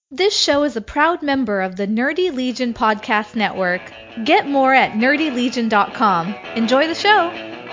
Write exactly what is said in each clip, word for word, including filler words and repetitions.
This show is a proud member of the Nerdy Legion Podcast Network. Get more at nerdy legion dot com. Enjoy the show!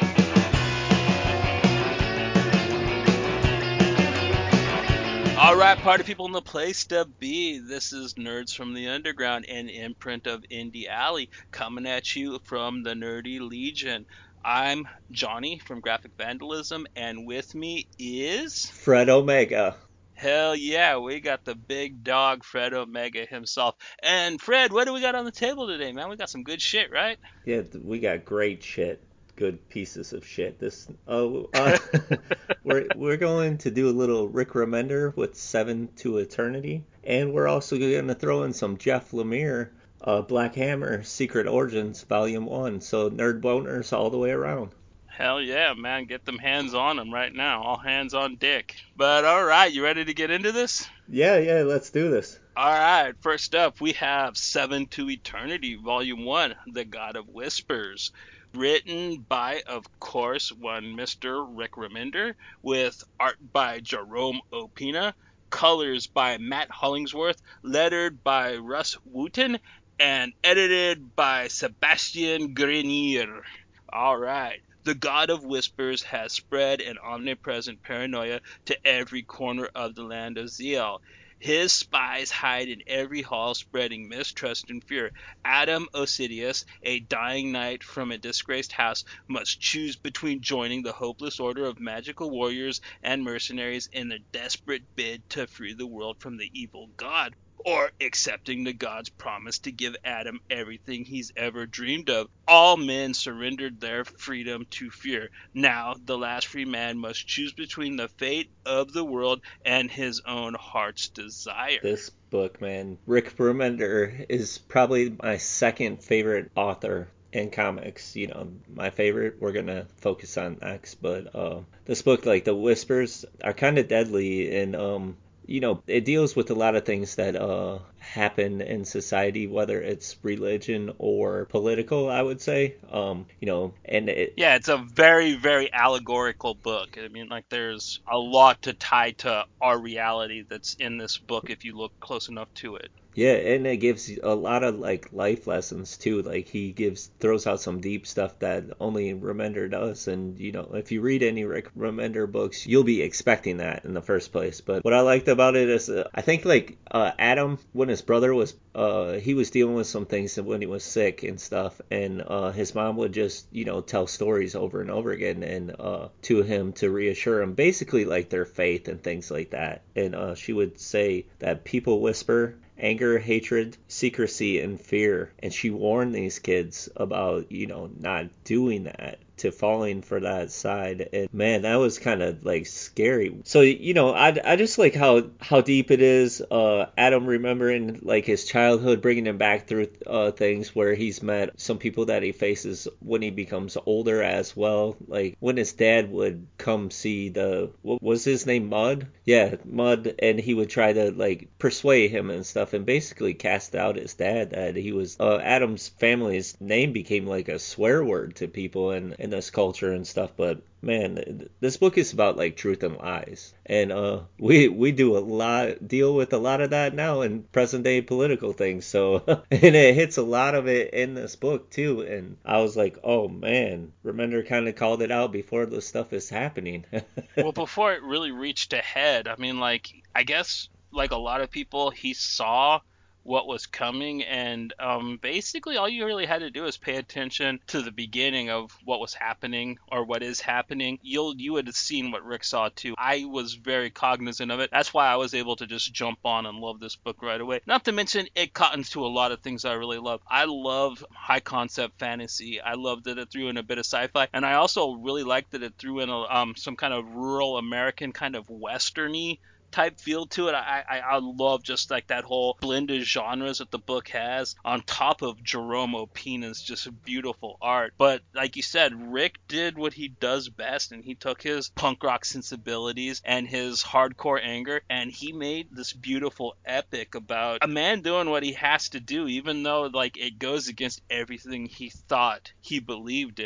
All right, party people in the place to be. This is Nerds from the Underground, an imprint of Indie Alley, coming at you from the Nerdy Legion. I'm Johnny from Graphic Vandalism, and with me is... Fred Omega. Hell yeah, we got the big dog, Fred Omega himself. And Fred, what do we got on the table today, man? We got some good shit, right? Yeah, we got great shit. Good pieces of shit. This oh uh, we're we're going to do a little Rick Remender with Seven to Eternity, and we're also going to throw in some Jeff Lemire, uh, Black Hammer, Secret Origins, Volume One. So nerd boners all the way around. Hell yeah, man, get them hands on them right now. All hands on dick. But all right, you ready to get into this? Yeah, yeah, let's do this. All right, first up, we have Seven to Eternity, Volume one, The God of Whispers. Written by, of course, one Mister Rick Remender, with art by Jerome Opina, colors by Matt Hollingsworth, lettered by Russ Wooten, and edited by Sebastien Grenier. All right. The God of Whispers has spread an omnipresent paranoia to every corner of the land of Ziel. His spies hide in every hall, spreading mistrust and fear. Adam Osidius, a dying knight from a disgraced house, must choose between joining the hopeless order of magical warriors and mercenaries in their desperate bid to free the world from the evil god, or accepting the god's promise to give Adam everything he's ever dreamed of. All men surrendered their freedom to fear. Now, the last free man must choose between the fate of the world and his own heart's desire. This book, man, Rick Remender is probably my second favorite author in comics. You know, my favorite we're gonna focus on next, but uh, this book, like the whispers, are kind of deadly, and um, you know, it deals with a lot of things that uh happen in society, whether it's religion or political. I would say, um, you know, and it, Yeah, it's a very, very allegorical book. I mean, like, there's a lot to tie to our reality that's in this book if you look close enough to it. yeah, and it gives a lot of like life lessons too. Like he gives throws out some deep stuff that only Remender does. And you know, if you read any Rick Remender books, you'll be expecting that in the first place. But what I liked about it is, uh, I think like uh, Adam, when his brother was, uh, he was dealing with some things when he was sick and stuff, and uh, his mom would just you know tell stories over and over again and uh, to him to reassure him, basically like their faith and things like that. And uh, she would say that people whisper anger, hatred, secrecy, and fear. And she warned these kids about, you know, not doing that, to falling for that side. And man, that was kind of like scary. So, you know, I, I just like how, how deep it is. Uh, Adam remembering like his childhood, bringing him back through uh, things where he's met some people that he faces when he becomes older as well. Like when his dad would come see the, what was his name, Mud? Yeah, Mud, and he would try to like persuade him and stuff, and basically cast out his dad. That he was uh, Adam's family's name became like a swear word to people in in this culture and stuff. But man, this book is about like truth and lies, and uh, we we do a lot deal with a lot of that now in present day political things. So and it hits a lot of it in this book too. And I was like, oh man, Remender kind of called it out before the stuff is happening. Well, before it really reached a head, I mean, like, I guess, like a lot of people, he saw what was coming, and um, basically all you really had to do is pay attention to the beginning of what was happening or what is happening. You'll you would have seen what Rick saw too. I was very cognizant of it. That's why I was able to just jump on and love this book right away. Not to mention it cottons to a lot of things I really love. I love high concept fantasy. I love that it threw in a bit of sci-fi, and I also really liked that it threw in a, um, some kind of rural American kind of westerny type feel to it. I, I I love just like that whole blend of genres that the book has, on top of Jerome Opina's just beautiful art. But like you said, Rick did what he does best, and he took his punk rock sensibilities and his hardcore anger, and he made this beautiful epic about a man doing what he has to do, even though like it goes against everything he thought he believed in.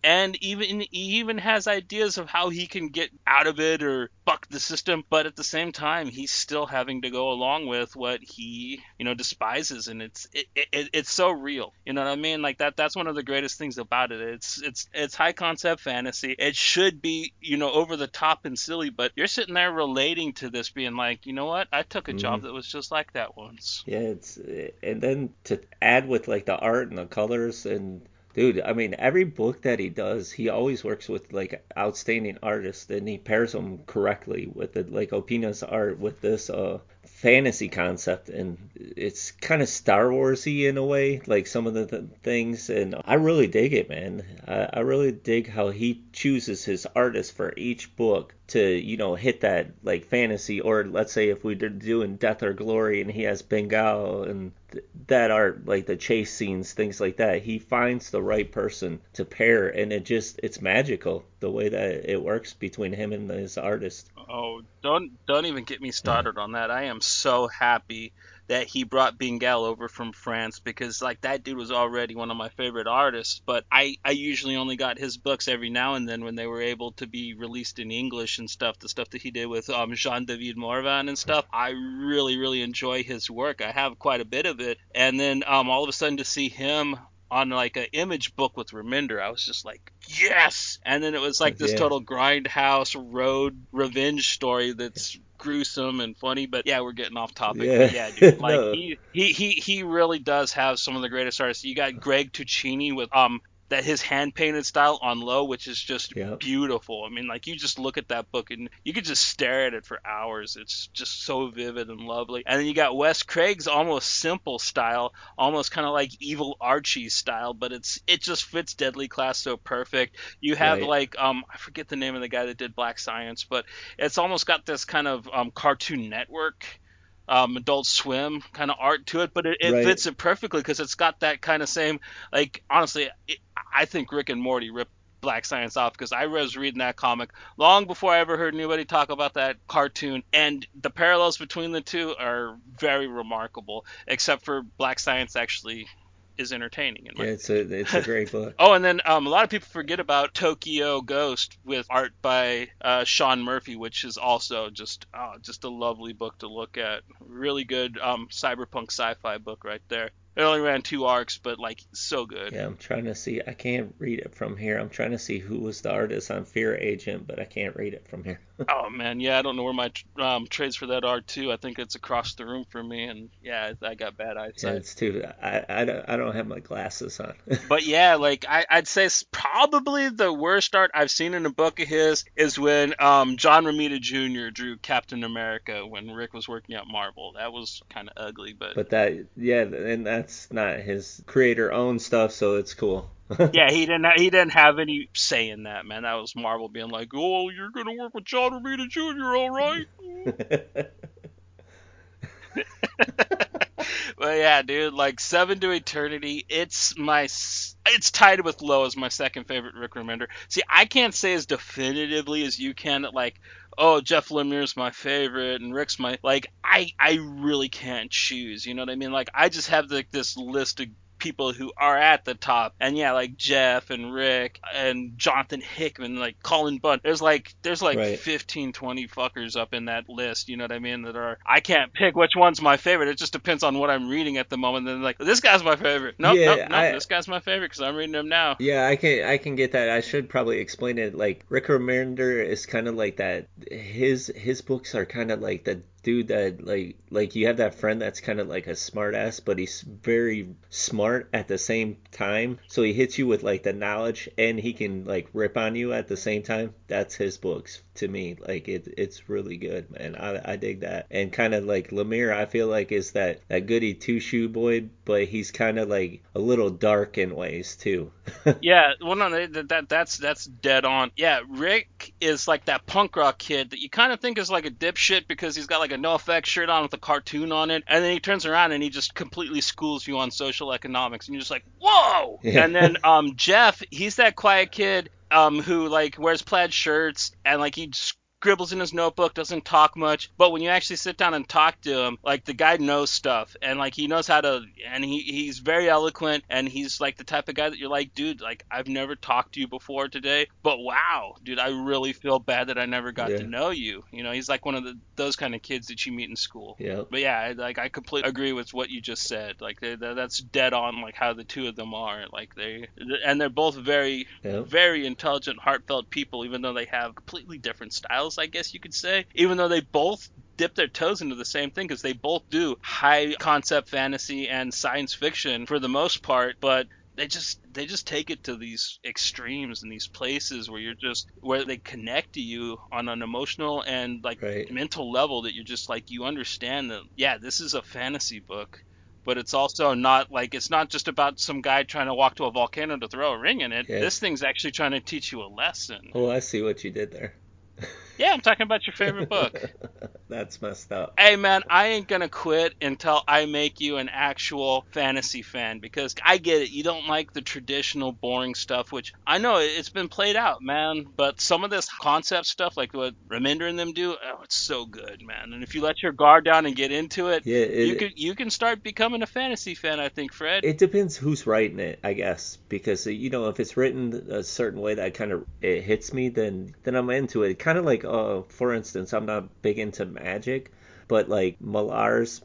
and even he even has ideas of how he can get out of it or buck the system, but at the same time he's still having to go along with what he, you know, despises, and it's it, it it's so real. You know what I mean? Like that that's one of the greatest things about it. It's it's it's high concept fantasy. It should be, you know, over the top and silly, but you're sitting there relating to this being like, you know what? I took a job Mm-hmm. that was just like that once. Yeah, it's and then to add with like the art and the colors and dude, I mean every book that he does, he always works with like outstanding artists and he pairs them correctly with it. Like Opina's art with this uh fantasy concept and it's kind of Star Warsy in a way, like some of the th- things, and I really dig it, man. I, I really dig how he chooses his artists for each book to, you know, hit that like fantasy, or let's say if we did doing Death or Glory and he has Bengal and th- that art, like the chase scenes, things like that, he finds the right person to pair and it just it's magical the way that it works between him and his artist. Oh, don't don't even get me started on that. I am so happy that he brought Bengal over from France because like that dude was already one of my favorite artists, but I I usually only got his books every now and then when they were able to be released in English and stuff, the stuff that he did with um Jean-David Morvan and stuff. I really really enjoy his work. I have quite a bit of it. And then um all of a sudden to see him on like an Image book with Reminder, I was just like, yes! And then it was like this Yeah. total grindhouse road revenge story that's gruesome and funny. But yeah, we're getting off topic. But Yeah. yeah, dude, like No. he he he he really does have some of the greatest artists. You got Greg Tuccini with um that his hand painted style on Low, which is just Yeah. beautiful. I mean, like you just look at that book and you could just stare at it for hours. It's just so vivid and lovely. And then you got Wes Craig's almost simple style, almost kind of like Evil Archie style, but it's it just fits Deadly Class so perfect. You have Right. like um I forget the name of the guy that did Black Science, but it's almost got this kind of um Cartoon Network, um, Adult Swim kind of art to it, but it, it Right. fits it perfectly because it's got that kind of same, like, honestly, it, I think Rick and Morty ripped Black Science off because I was reading that comic long before I ever heard anybody talk about that cartoon, and the parallels between the two are very remarkable, except for Black Science actually is entertaining in my Yeah, it's a it's a opinion. great book. Oh, and then um, a lot of people forget about Tokyo Ghost with art by uh, Sean Murphy, which is also just uh, just a lovely book to look at. Really good um, cyberpunk sci-fi book right there. It only ran two arcs, but like so good. Yeah, I'm trying to see. I can't read it from here. I'm trying to see who was the artist on Fear Agent, but I can't read it from here. Oh man, yeah, I don't know where my um, trades for that are too. I think it's across the room from me, and yeah, I got bad Yeah, eyesight. it's too. I, I, don't, I don't have my glasses on. But yeah, like I, I'd say s- probably the worst art I've seen in a book of his is when um, John Romita Junior drew Captain America when Rick was working at Marvel. That was kind of ugly, but But that, yeah, and that's not his creator owned stuff, so it's cool. yeah, he didn't ha- he didn't have any say in that, man. That was Marvel being like, "Oh, you're gonna work with John Romita Junior, all right?" But yeah, dude, like Seven to Eternity, it's my s- it's tied with Low as my second favorite Rick Remender. See, I can't say as definitively as you can that like, oh, Jeff Lemire's my favorite and Rick's my like. I I really can't choose. You know what I mean? Like I just have like this list of people who are at the top, and yeah, like Jeff and Rick and Jonathan Hickman, like Colin Bunn. There's like there's like Right. fifteen, twenty fuckers up in that list. You know what I mean? That are I can't pick which one's my favorite. It just depends on what I'm reading at the moment. Then like this guy's my favorite. Nope, nope, Yeah, nope. I This guy's my favorite because I'm reading him now. Yeah, I can I can get that. I should probably explain it. Like Rick Remender is kind of like that. His his books are kind of like the dude that like like you have that friend that's kind of like a smart ass, but he's very smart at the same time. So he hits you with like the knowledge and he can like rip on you at the same time. That's his books to me. Like it it's really good, man. I I dig that. And kind of like Lemire, I feel like is that that goody two shoe boy, but he's kind of like a little dark in ways too. Yeah, well, no, that, that that's that's dead on. Yeah, Rick is like that punk rock kid that you kind of think is like a dipshit because he's got like a NoFX shirt on with a cartoon on it, and then he turns around and he just completely schools you on social economics, and you're just like, whoa! Yeah. And then um Jeff, he's that quiet kid um who like wears plaid shirts and like he just scribbles in his notebook, doesn't talk much. But when you actually sit down and talk to him, like the guy knows stuff, and like he knows how to, and he he's very eloquent, and he's like the type of guy that you're like, dude, like I've never talked to you before today, but wow, dude, I really feel bad that I never got to Yeah. know you. You know, he's like one of the those kind of kids that you meet in school. Yeah. But yeah, I- like I completely agree with what you just said. Like they, they- that's dead on, like how the two of them are. Like they, and they're both very, Yeah. very intelligent, heartfelt people, even though they have completely different styles, I guess you could say. Even though they both dip their toes into the same thing, because they both do high concept fantasy and science fiction for the most part, but they just they just take it to these extremes and these places where you're just where they connect to you on an emotional and like Right. mental level, that you're just like, you understand that, yeah, this is a fantasy book, but it's also not like, it's not just about some guy trying to walk to a volcano to throw a ring in it. Yeah. This thing's actually trying to teach you a lesson. Oh, I see what you did there. Yeah, I'm talking about your favorite book. That's messed up. Hey man, I ain't gonna quit until I make you an actual fantasy fan, because I get it. You don't like the traditional boring stuff, which I know it's been played out, man. But some of this concept stuff, like what Reminder and them do, oh, it's so good, man. And if you let your guard down and get into it, Yeah, you it could you can start becoming a fantasy fan, I think, Fred. it depends who's writing it, I guess, because you know if it's written a certain way that kind of it hits me, then then I'm into it. Kind of like, uh, for instance, I'm not big into magic, but like Millar's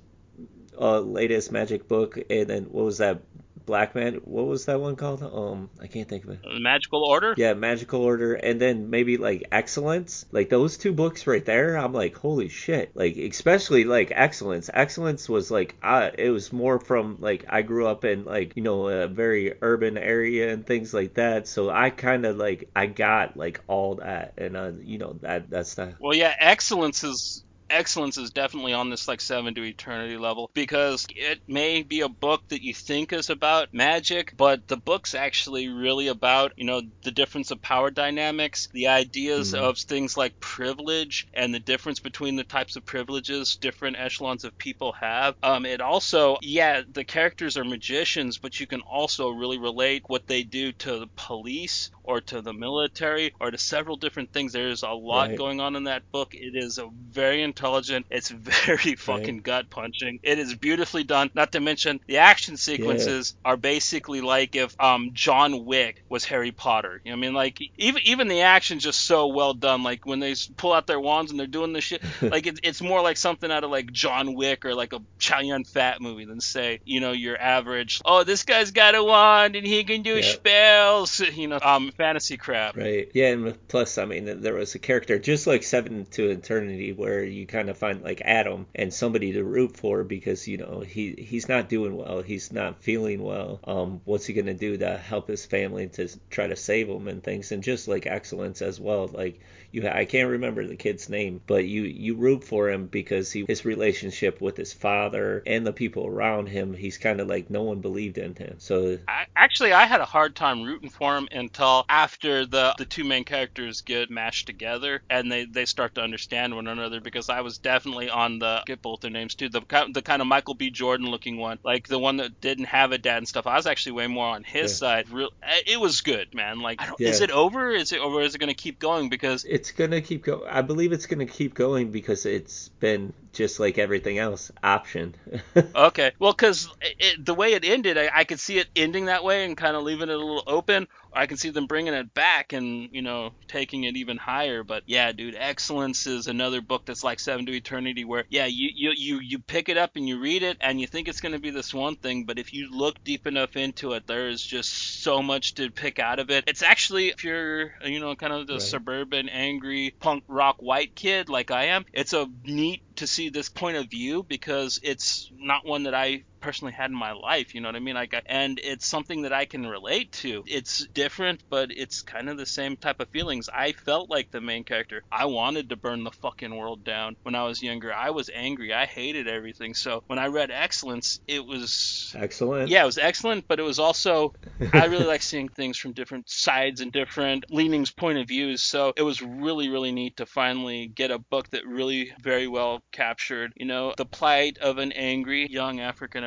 uh, latest magic book, and then what was that Black Man? What was that one called? Um, I can't think of it. Magical Order. Yeah, Magical Order, and then maybe like Excellence. Like those two books right there, I'm like, holy shit! Like especially like Excellence. Excellence was like, I it was more from like I grew up in like you know a very urban area and things like that, so I kind of like I got like all that, and uh, you know that that's the Well, yeah, excellence is excellence is definitely on this like seven to eternity level, because it may be a book that you think is about magic, but the book's actually really about, you know, the difference of power dynamics, the ideas mm, of things like privilege, and the difference between the types of privileges different echelons of people have. Um, it also, yeah, the characters are magicians, but you can also really relate what they do to the police or to the military or to several different things. There's a lot right, going on in that book. It is a very intelligent. It's very right, fucking gut punching. It is beautifully done. Not to mention the action yeah, sequences are basically like if um John Wick was Harry Potter. You know what I mean? Like even even the action's just so well done. Like when they s- pull out their wands and they're doing this shit, like it, it's more like something out of like John Wick or like a Chow Yun Fat movie than say, you know, your average, oh, this guy's got a wand and he can do yeah. spells, you know, um fantasy crap. Right. Yeah, and plus, I mean, there was a character just like Seven to Eternity where you kind of find like Adam and somebody to root for because you know he he's not doing well, he's not feeling well. Um, what's he gonna do to help his family to try to save him and things? And just like Excellence as well, like you, I can't remember the kid's name, but you you root for him because he his relationship with his father and the people around him, he's kind of like no one believed in him. So I, actually, I had a hard time rooting for him until after the the two main characters get mashed together and they, they start to understand one another. Because I was definitely on the, get both their names too, the ki- the kind of Michael B. Jordan looking one, like the one that didn't have a dad and stuff. I was actually way more on his yeah, side. Real, it was good, man. Like, I don't, is yeah. it over? Is it over? Is it going to keep going? Because It's gonna keep going. I believe it's gonna keep going because it's been just like everything else, option. okay, well, because the way it ended, I, I could see it ending that way and kind of leaving it a little open, or I can see them bringing it back and, you know, taking it even higher. But yeah, dude, Excellence is another book that's like Seven to Eternity, where yeah, you you you you pick it up and you read it and you think it's going to be this one thing, but if you look deep enough into it, there is just so much to pick out of it. It's actually, if you're, you know, kind of the Right. suburban, angry, punk rock white kid like I am, it's a neat to see this point of view, because it's not one that I personally had in my life, you know what I mean? Like, I- and it's something that I can relate to. It's different, but it's kind of the same type of feelings. I felt like the main character. I wanted to burn the fucking world down when I was younger. I was angry. I hated everything. So when I read Excellence, it was, Excellent. yeah, it was excellent, but it was also, I really like seeing things from different sides and different leanings, point of views. So it was really, really neat to finally get a book that really very well captured, you know, the plight of an angry young African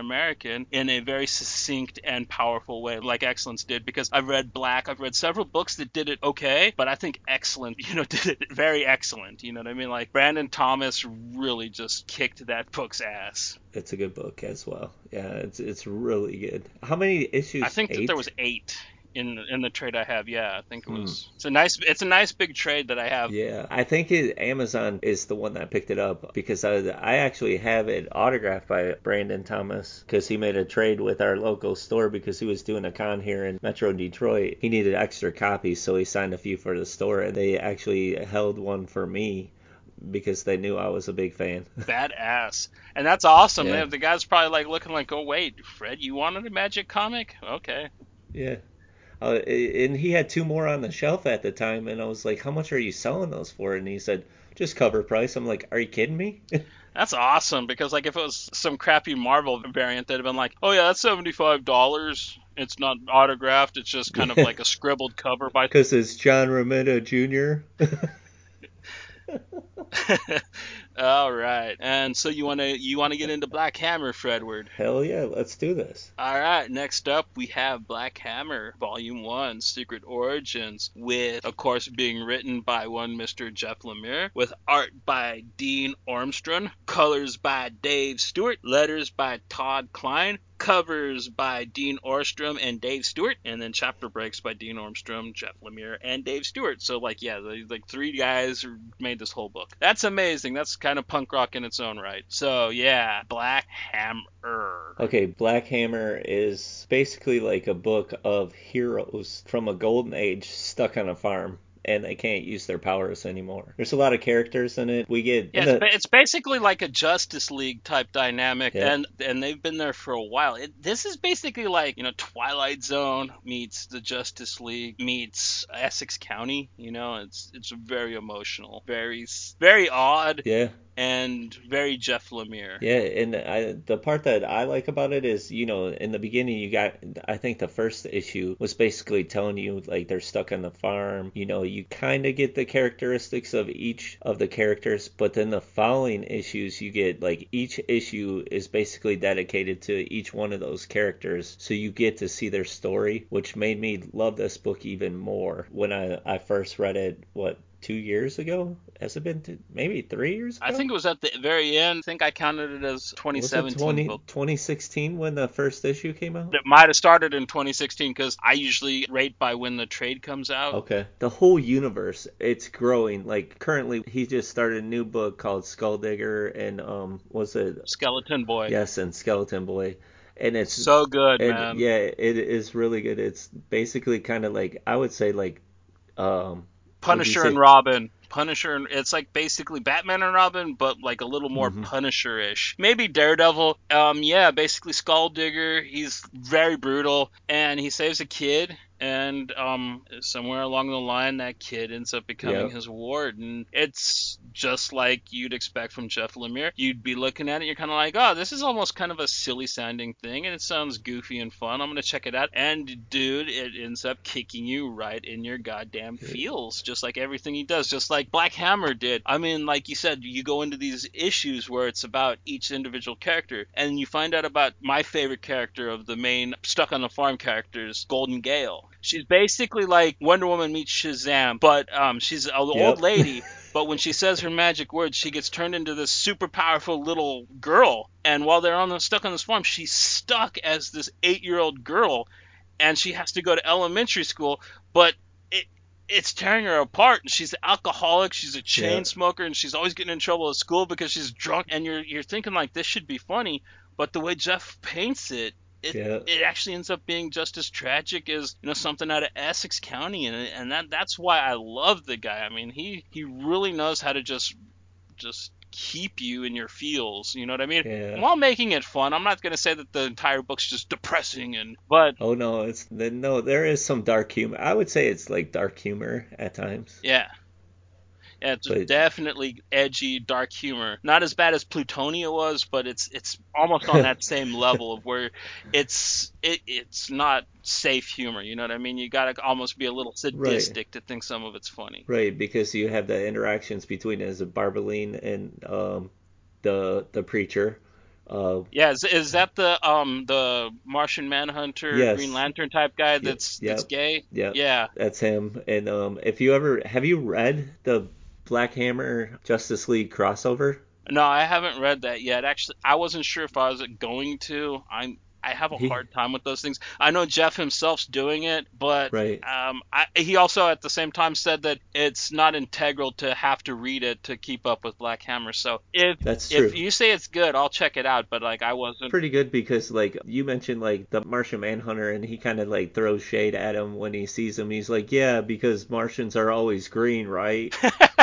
American in a very succinct and powerful way, like Excellence did. Because I've read Black, I've read several books that did it okay, but I think Excellent, you know, did it very excellent. You know what I mean? Like Brandon Thomas really just kicked that book's ass. It's a good book as well. Yeah, it's it's really good. How many issues? I think Eight? that there was eight in in the trade I have. Yeah, I think it Hmm. was. It's a nice. It's a nice big trade that I have. Yeah, I think it, Amazon is the one that picked it up because I, I actually have it autographed by Brandon Thomas because he made a trade with our local store because he was doing a con here in Metro Detroit. He needed extra copies, so he signed a few for the store, and they actually held one for me because they knew I was a big fan. Badass. And that's awesome. Yeah. The, the guy's probably like looking like, oh wait, Fred, you wanted a Magic comic? Okay. Yeah. Uh, and he had two more on the shelf at the time, and I was like, how much are you selling those for? And he said, just cover price. I'm like, are you kidding me? That's awesome because like if it was some crappy Marvel variant, they'd have been like, oh yeah, that's seventy-five dollars. It's not autographed. It's just kind of Yeah. like a scribbled cover by. Because it's John Romita Junior All right. And so you want to you want to get into Black Hammer, Fredward? Hell yeah, let's do this. All right, next up we have Black Hammer, Volume one, Secret Origins, with, of course, being written by one Mister Jeff Lemire, with art by Dean Ormström, colors by Dave Stewart, letters by Todd Klein, covers by Dean Ormström and Dave Stewart, and then chapter breaks by Dean Ormström, Jeff Lemire, and Dave Stewart. So, like, yeah, the, like three guys who made this whole book. That's amazing. That's kind of punk rock in its own right. So, yeah, Black Hammer. Okay, Black Hammer is basically like a book of heroes from a golden age stuck on a farm, and they can't use their powers anymore. There's a lot of characters in it. We get Yeah, in it's, the, ba- it's basically like a Justice League type dynamic, Yep. and and they've been there for a while. It, this is basically like, you know, Twilight Zone meets the Justice League meets Essex County. You know, it's it's very emotional, very s- very odd, yeah. and very Jeff Lemire. Yeah, and I, the part that I like about it is, you know, in the beginning you got, I think the first issue was basically telling you like they're stuck on the farm. You know, you kind of get the characteristics of each of the characters, but then the following issues you get like each issue is basically dedicated to each one of those characters, so you get to see their story, which made me love this book even more when I I first read it. What? Two years ago? Has it been two, maybe three years ago? I think it was at the very end. I think I counted it as Was it twenty seventeen twenty, book. twenty sixteen when the first issue came out? It might have started in twenty sixteen because I usually rate by when the trade comes out. Okay. The whole universe, it's growing. Like currently he just started a new book called Skull Digger and um was it Skeleton Boy. yes, and Skeleton Boy. And it's So good, and man. yeah, it is really good. It's basically kind of like I would say like um Punisher and Robin. Punisher, and it's like basically Batman and Robin, but like a little more mm-hmm. Punisher-ish. Maybe Daredevil. Um, yeah, basically Skull Digger. He's very brutal, and he saves a kid. And um, somewhere along the line, that kid ends up becoming Yep. his ward. And it's just like you'd expect from Jeff Lemire. You'd be looking at it, you're kind of like, oh, this is almost kind of a silly sounding thing, and it sounds goofy and fun. I'm going to check it out. And dude, it ends up kicking you right in your goddamn feels, just like everything he does, just like Black Hammer did. I mean, like you said, you go into these issues where it's about each individual character, and you find out about my favorite character of the main Stuck on the Farm characters, Golden Gale. She's basically like Wonder Woman meets Shazam, but um, she's an Yep. old lady, but when she says her magic words, she gets turned into this super powerful little girl. And while they're on the, stuck on this farm, she's stuck as this eight-year-old girl, and she has to go to elementary school, but it it's tearing her apart. And she's an alcoholic, she's a chain Yeah. smoker, and she's always getting in trouble at school because she's drunk. And you're you're thinking like this should be funny, but the way Jeff paints it, It, Yeah. it actually ends up being just as tragic as, you know, something out of Essex County, and and that that's why I love the guy. I mean, he he really knows how to just just keep you in your feels. You know what I mean? Yeah. While making it fun. I'm not gonna say that the entire book's just depressing, and but Oh no, it's no. There is some dark humor. I would say it's like dark humor at times. yeah. Yeah, it's But definitely edgy, dark humor. Not as bad as Plutonia was, but it's it's almost on that same level of where it's it it's not safe humor. You know what I mean? You gotta almost be a little right, sadistic to think some of it's funny. right, because you have the interactions between as a Barbeline and um, the the preacher, Uh, Yeah, is, is that the um the Martian Manhunter, Green yes, Lantern type guy yep, that's that's yep, gay? yep. Yeah. That's him. And um, if you ever have you read the Black Hammer Justice League crossover? No, I haven't read that yet. Actually, I wasn't sure if I was going to. I'm I have a He hard time with those things. I know Jeff himself's doing it, but right. um, I, he also at the same time said that it's not integral to have to read it to keep up with Black Hammer. So if That's if true. you say it's good, I'll check it out. But like I It's wasn't. pretty good because like you mentioned like the Martian Manhunter and he kind of like throws shade at him when he sees him. He's like, yeah, because Martians are always green, right?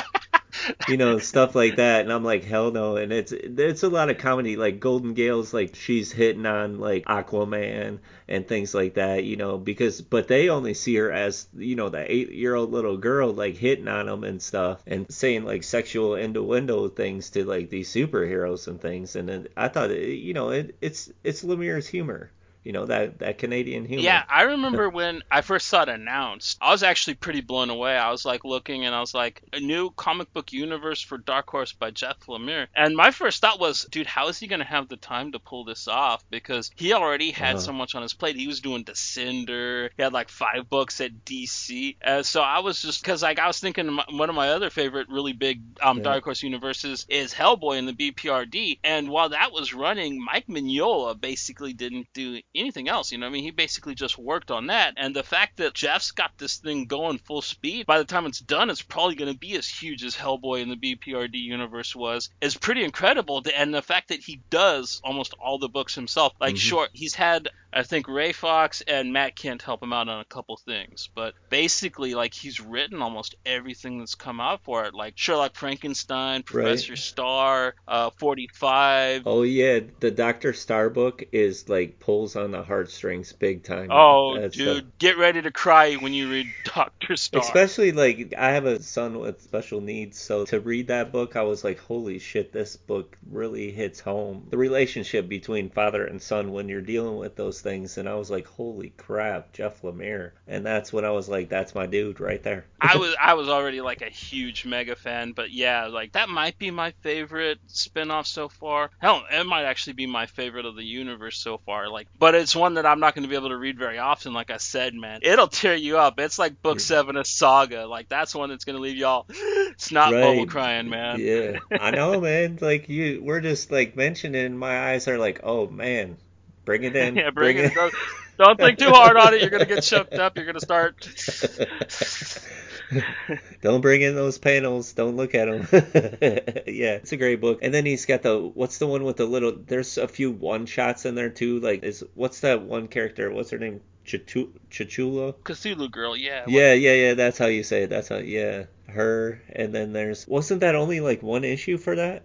You know, stuff like that. And I'm like, hell no. And it's it's a lot of comedy. Like Golden Gale's like she's hitting on like Aquaman and things like that. You know, because but they only see her as you know the eight year old little girl like hitting on them and stuff and saying like sexual innuendo things to like these superheroes and things. And then I thought it, you know it, it's it's Lemire's humor. You know that that Canadian Yeah, humor. I remember when I first saw it announced, I was actually pretty blown away. I was like looking and I was like, a new comic book universe for Dark Horse by Jeff Lemire. And my first thought was, dude, how is he going to have the time to pull this off? Because he already had Uh, so much on his plate. He was doing Descender, he had like five books at D C. Uh, so I was just, because like I was thinking my, one of my other favorite really big um, yeah, Dark Horse universes is Hellboy in the B P R D. And while that was running, Mike Mignola basically didn't do anything else. You know, I mean, he basically just worked on that. And the fact that Jeff's got this thing going full speed, by the time it's done, it's probably going to be as huge as Hellboy in the B P R D universe was, is pretty incredible. And the fact that he does almost all the books himself, like, hmm sure, he's had, I think, Ray Fox and Matt Kent help him out on a couple things, but basically, like, he's written almost everything that's come out for it, like Sherlock Frankenstein, right. Professor Star, uh, forty-five. Oh yeah, the Doctor Star book is like pulls on the heartstrings big time. Oh, That stuff. dude, get ready to cry when you read Doctor Star. Especially like I have a son with special needs, so to read that book, I was like, holy shit, this book really hits home. The relationship between father and son when you're dealing with those things, and I was like, holy crap, Jeff Lemire. And that's when I was like, that's my dude right there. I was I was already like a huge mega fan, but yeah, like that might be my favorite spin-off so far. Hell, it might actually be my favorite of the universe so far. Like, but it's one that I'm not going to be able to read very often. Like I said, man, it'll tear you up. It's like book seven of Saga. Like that's one that's going to leave y'all snot bubble Right. crying, man. Yeah. I know, man. Like you we're just like mentioning my eyes are like, "Oh man. Bring it in. Yeah, bring Bring it. it." Don't, don't think too hard on it. You're going to get choked up. You're going to start. Don't bring in those panels. Don't look at them. Yeah, it's a great book. And then he's got the what's the one with the little there's a few one shots in there too. Like is what's that one character? What's her name? Chitu- Chichula? Cthulhu girl, yeah. What? Yeah, yeah, yeah, that's how you say it. That's how yeah, her. And then there's wasn't that only like one issue for that?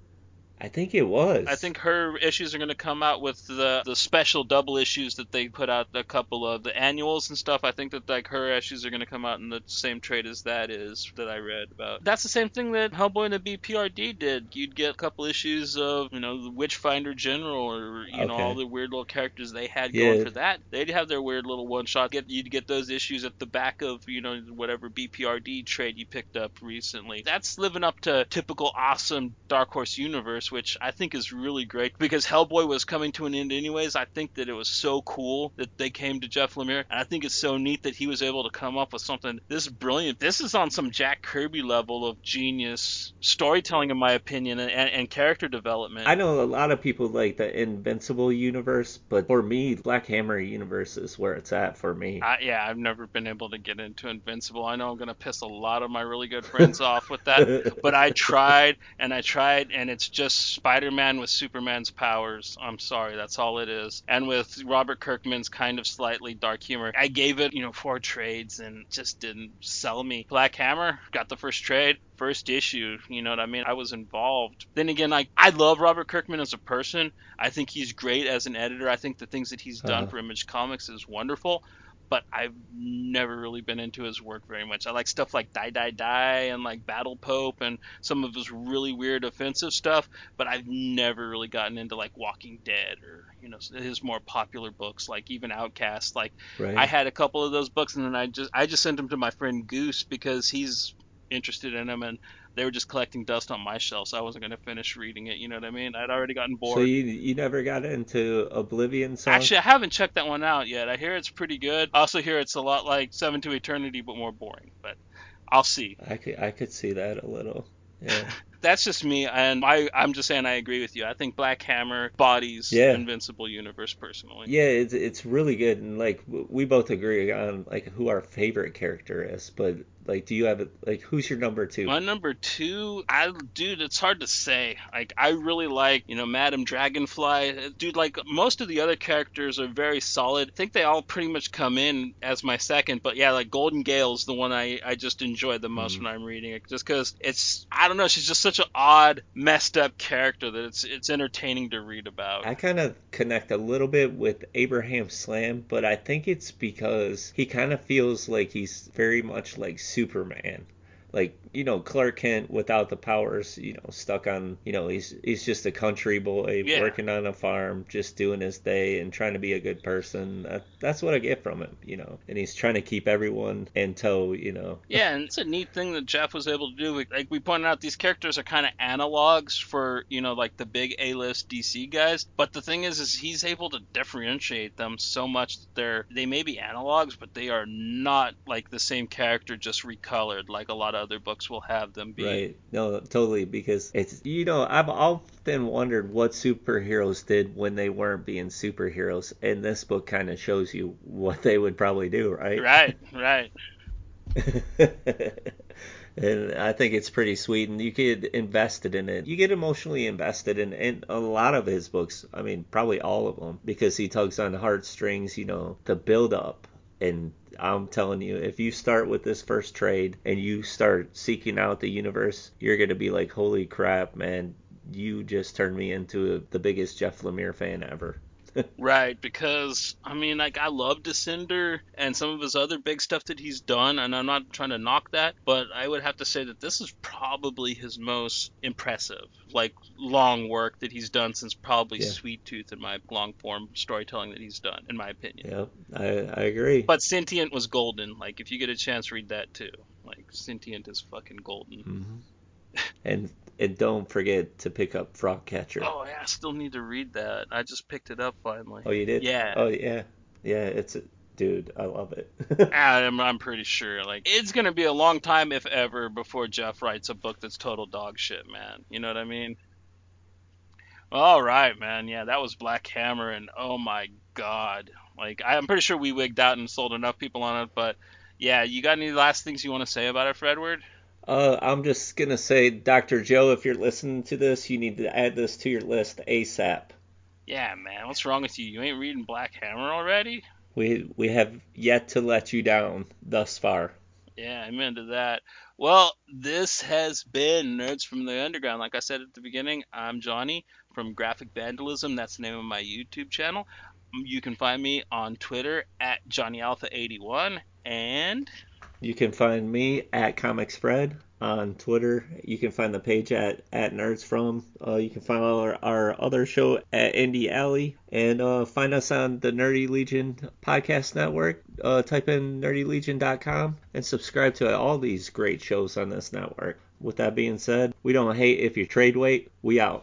I think it I was. think her issues are going to come out with the the special double issues that they put out, a couple of the annuals and stuff. I think that like her issues are going to come out in the same trade as that is that I read about. That's the same thing that Hellboy and the B P R D did. You'd get a couple issues of, you know, the Witchfinder General, or you know, all Okay. the weird little characters they had going Yeah. for that. They'd have their weird little one shot. Get you'd get those issues at the back of, you know, whatever B P R D trade you picked up recently. That's living up to typical awesome Dark Horse universe, which I think is really great because Hellboy was coming to an end anyways. I think that it was so cool that they came to Jeff Lemire, and I think it's so neat that he was able to come up with something this brilliant. This is on some Jack Kirby level of genius storytelling, in my opinion, and, and character development. I know a lot of people like the Invincible universe, but for me, Black Hammer universe is where it's at for me. I, yeah, I've never been able to get into Invincible. I know I'm going to piss a lot of my really good friends off with that, but I tried and I tried, and it's just Spider-Man with Superman's powers. I'm sorry, that's all it is. And with Robert Kirkman's kind of slightly dark humor. I gave it, you know, four trades and just didn't sell me. Black Hammer, got the first trade. First issue, you know what I mean? I was involved. Then again, like I love Robert Kirkman as a person. I think he's great as an editor. I think the things that he's done uh, for Image Comics is wonderful. But I've never really been into his work very much. I like stuff like Die Die Die and like Battle Pope and some of his really weird offensive stuff. But I've never really gotten into like Walking Dead or, you know, his more popular books, like even Outcast. Like I right. had a couple of those books, and then I just I just sent them to my friend Goose because he's interested in them, and they were just collecting dust on my shelf, so I wasn't going to finish reading it. You know what I mean? I'd already gotten So bored. you you never got into Oblivion Song? Actually, I haven't checked that one out yet. I hear it's pretty good. I also hear it's a lot like Seven to Eternity, but more boring. But I'll see. I could I could see that a little. Yeah. That's just me, and I, I'm just saying I agree with you. I think Black Hammer bodies Yeah. Invincible Universe personally. Yeah, it's it's really good, and like w- we both agree on like who our favorite character is. But like, do you have like who's your number two? My number two, I dude, it's hard to say. Like, I really like, you know, Madame Dragonfly. Dude, like most of the other characters are very solid. I think they all pretty much come in as my second. But yeah, like Golden Gale's the one I I just enjoy the most Mm. when I'm reading it, just because it's I don't know, she's just such an odd, messed up character that it's it's entertaining to read about. I kind of connect a little bit with Abraham Slam, but I think it's because he kind of feels like he's very much like Superman. Like, you know, Clark Kent without the powers, you know, stuck on, you know, he's he's just a country boy Yeah. working on a farm, just doing his day and trying to be a good person. That, that's what I get from him, you know. And he's trying to keep everyone in tow, you know. Yeah, and it's a neat thing that Jeff was able to do. Like like we pointed out, these characters are kind of analogs for, you know, like the big A-list D C guys. But the thing is, is he's able to differentiate them so much that they're they may be analogs, but they are not like the same character just recolored like a lot of other books will have them be. Right. No, totally. Because it's, you know, I've often wondered what superheroes did when they weren't being superheroes. And this book kind of shows you what they would probably do, right? Right, right. And I think it's pretty sweet. And you get invested in it. You get emotionally invested in, in a lot of his books. I mean, probably all of them. Because he tugs on heartstrings, you know, the build up. And I'm telling you, if you start with this first trade and you start seeking out the universe, you're going to be like, holy crap, man, you just turned me into the biggest Jeff Lemire fan ever. Right, because I mean, like I love Descender and some of his other big stuff that he's done, and I'm not trying to knock that, but I would have to say that this is probably his most impressive, like long work that he's done since probably Yeah, Sweet Tooth in my long form storytelling that he's done, in my opinion. yeah, I, I agree. But Sentient was golden. Like if you get a chance, read that too. Like Sentient is fucking golden. Hmm. And and don't forget to pick up Frogcatcher. Oh yeah, I still need to read that. I just picked it up finally. Oh, you did? Yeah. Oh, yeah. Yeah, it's a, dude, I love it. I'm, I'm pretty sure. Like, it's gonna be a long time, if ever, before Jeff writes a book that's total dog shit, man. You know what I mean? All right, man. Yeah, that was Black Hammer, and oh my god. Like, I'm pretty sure we wigged out and sold enough people on it, but yeah, you got any last things you want to say about it, Fredward? Uh, I'm just gonna say, Doctor Joe, if you're listening to this, you need to add this to your list ASAP. Yeah, man. What's wrong with you? You ain't reading Black Hammer already? We we have yet to let you down thus far. Yeah, I'm into that. Well, this has been Nerds from the Underground. Like I said at the beginning, I'm Johnny from Graphic Vandalism. That's the name of my YouTube channel. You can find me on Twitter at Johnny Alpha eighty-one. And You can find me at Comics Fred on Twitter. You can find the page at, at Nerds From. Uh, you can find our, our other show at Indie Alley. And uh, find us on the Nerdy Legion podcast network. Uh, type in nerdy legion dot com and subscribe to all these great shows on this network. With that being said, we don't hate if you trade weight. We out.